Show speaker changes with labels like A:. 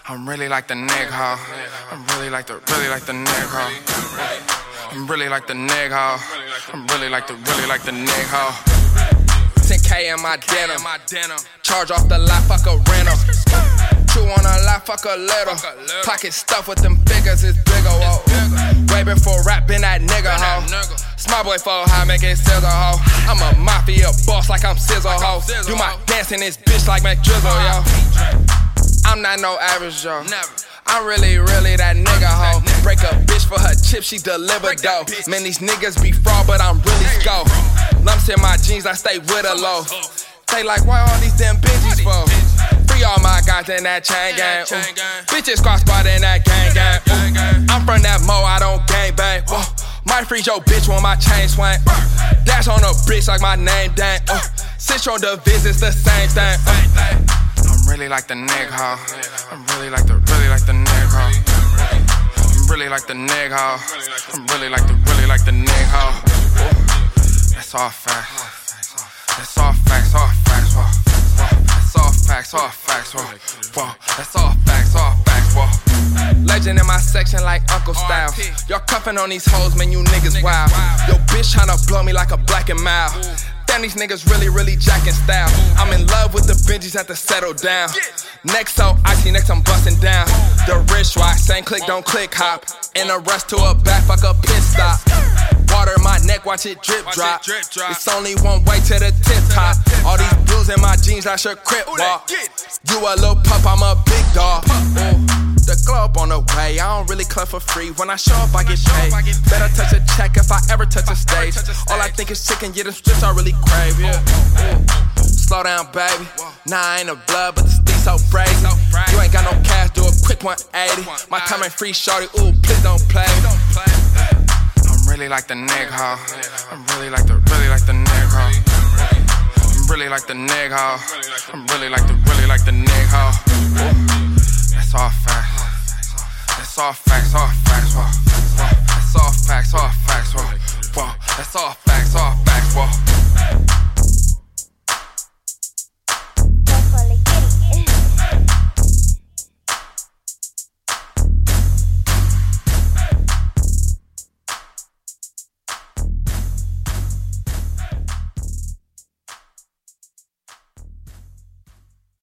A: I'm really like the nigga. I'm really like the nigga. I'm really like the nigga. I'm really like the nigga. 10K in my denim. Charge off the lot, fuck a rental. Chew on a lot, fuck a little. Pocket stuff with them figures, it's bigger, whoa. Way before rap, been that nigga, ho. Small boy for high, make it sizzle, ho. I'm a mafia boss like I'm Sizzle, ho. Do my dance in this bitch like McDrizzle, yo. I'm not no average, yo. I'm really that nigga, ho. Break a bitch for her chips, she deliver dough. Man, these niggas be fraud, but I'm really sco. Lumps in my jeans, I stay with a low. They like, why all these damn bitches for? Free all my guys in that chain gang. Bitches cross spot in that gang gang. I'm from that mo, I don't gang bang. Might freeze your bitch when my chain swing. Dash on a bitch like my name dang. Sit on the visits, the same thing. I'm really like the nigga. I'm really like the nigga. I'm really like the nigga. I'm really like the nigga. That's all facts. That's all facts, all facts, whoa. That's all facts, all facts, whoa. That's all facts, whoa. Legend in my section like Uncle Styles. Y'all cuffing on these hoes, man, you niggas wild. Yo, bitch tryna blow me like a black and mild. Damn, these niggas really jacking style. I'm in love with the Benjis, have to settle down. Next so icy, next I'm busting down. The wristwatch, same click, don't click hop. In a rush to a back, fuck a pit stop. Water in my neck, watch it drip drop. It's only one way to the tip top. All these blues in my jeans, I should crip walk. You a little pup, I'm a big dog. The globe on the way, I don't really club for free. When I show up, I get paid. Better touch a check if I ever touch a stage. All I think is chicken, yeah, them strips I really crave, yeah. Slow down, baby. Nah, I ain't a blood, but the steez so brazy. You ain't got no cash, do a quick 180. My time ain't free, shorty, ooh, please don't play. I'm really like the nigga. I'm really like the nigga. I'm really like the nigga. I'm really like the nigga. That's all facts. That's all facts, all facts, whoa. That's all facts, all facts, whoa. That's all facts, whoa.